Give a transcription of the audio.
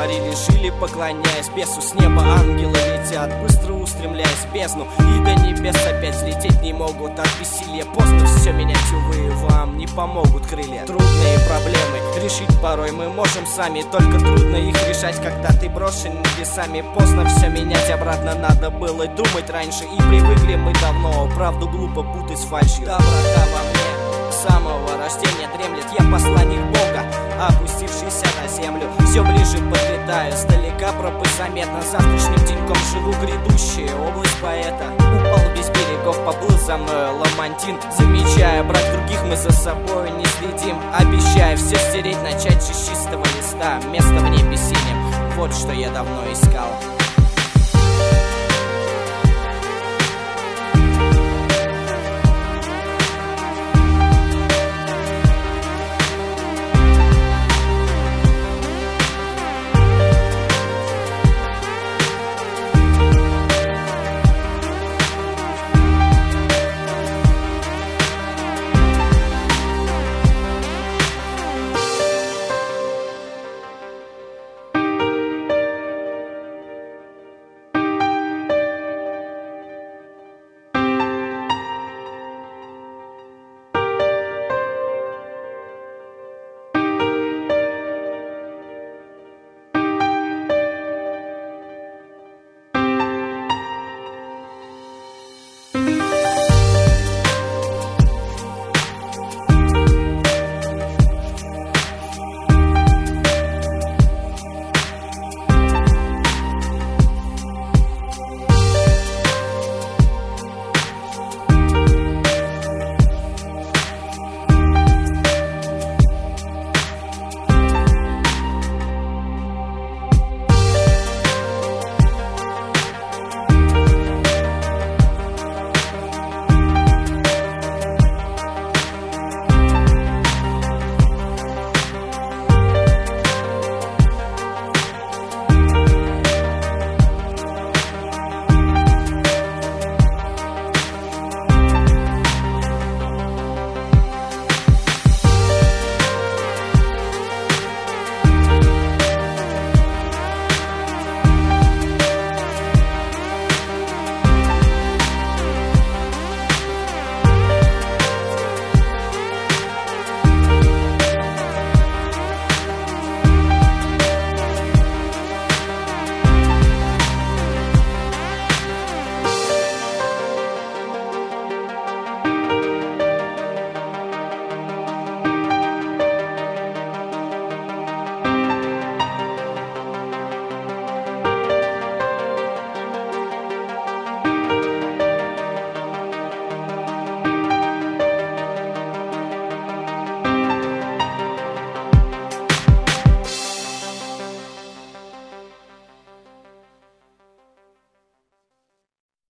творили, жили, поклоняясь бесу. С неба ангелы летят, быстро устремляясь в бездну, и до небес опять взлететь не могут от бессилия. Поздно все менять, увы, вам не помогут крылья. Трудные проблемы решить порой мы можем сами, только трудно их решать, когда ты брошен небесами. Поздно все менять, обратно надо было думать раньше, и привыкли мы давно правду глупо путать с фальшью. Доброта во мне с самого рождения дремлет, я посланник Бога, опустившийся на землю. Все ближе подлетаю, издалека пропасть заметно. Завтрашним деньком живу, грядущая область поэта. Упал без берегов, поплыл за мной ламантин. Замечая брак других, мы за собой не следим. Обещая все стереть, начать с чистого листа. Место в небе синим, вот что я давно искал.